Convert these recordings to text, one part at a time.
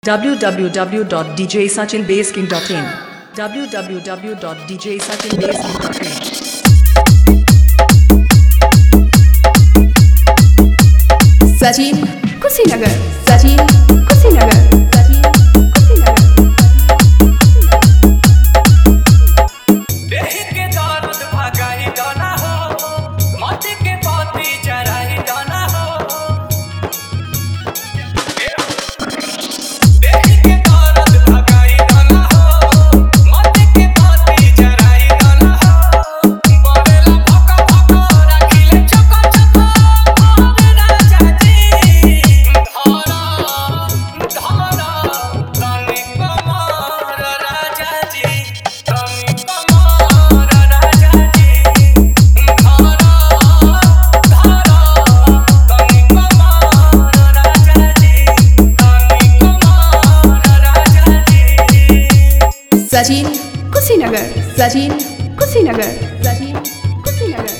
www.djsachinbasking.in www.djsachinbasking.in Sachin Kushinagar Sachin Kushinagar Sachin Kushinagar देह के दर्द भगाई दाना हो मत के बाती जराई दाना हो देह के दर्द भगाई दाना हो मत के बाती जराई दाना हो बरेला भका भका रखिले चको चको और राजा जी धारा धारा तनी कमर राजा जी तनी कमर राजा जी धारा धारा तनी कमर राजा जी तनी कमर राजा जी सचिन कुशीनगर सचिन कुशीनगर सचिन कुशीनगर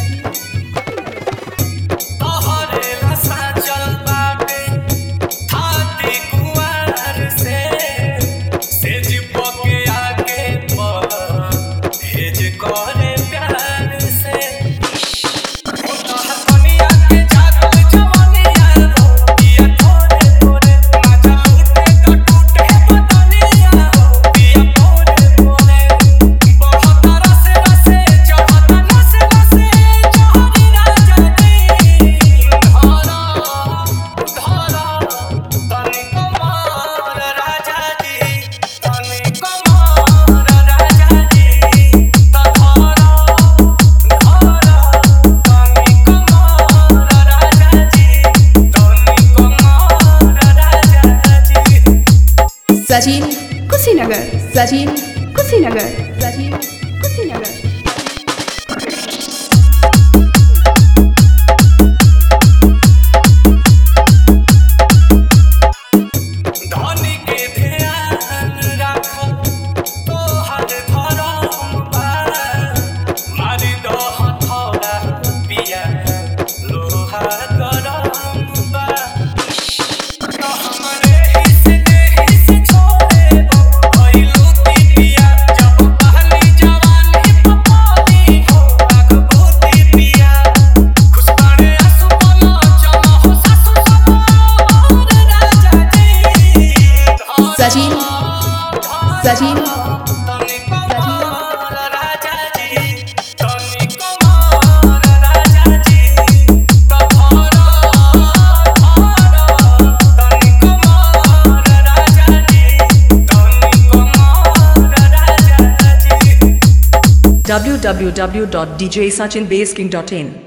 तोहरे लसा चल बाटे थाती कुंवर से सेज पके आके भेज करे प्यार से तोहर कनिया के जागल जवानिया हो पिया थोड़े थोड़े मजा उठे तो टूटे बदनिया हो पिया थोड़े थोड़े बहुत रसे रसे चढ़त नसे नसे चढ़ी राजा जी धारा धारा तनी कमर राजा जी तनी कमर राजा जी धारा धारा तनी कमर राजा जी तनी कमर राजा जी सचिन कुशीनगर सचिन कुशीनगर सचिन कुशीनगर धनी के ध्यान राख तोहर धरम बा मारी दो हथौड़ा पिया लोहा गरम बा तो हमरे हिस्से छोड़े भइलू पिया जब पहली जवानी पपाली हो आग भूती पिया खुशबाने आंसू बोलो चलो हो सासू सवार राजा जी सचिन सचिन तनी कमर राजा जी तनी कमर राजा जी धारा धारा तनी कमर राजा जी तनी कमर राजा जी www.djsachinbasking.in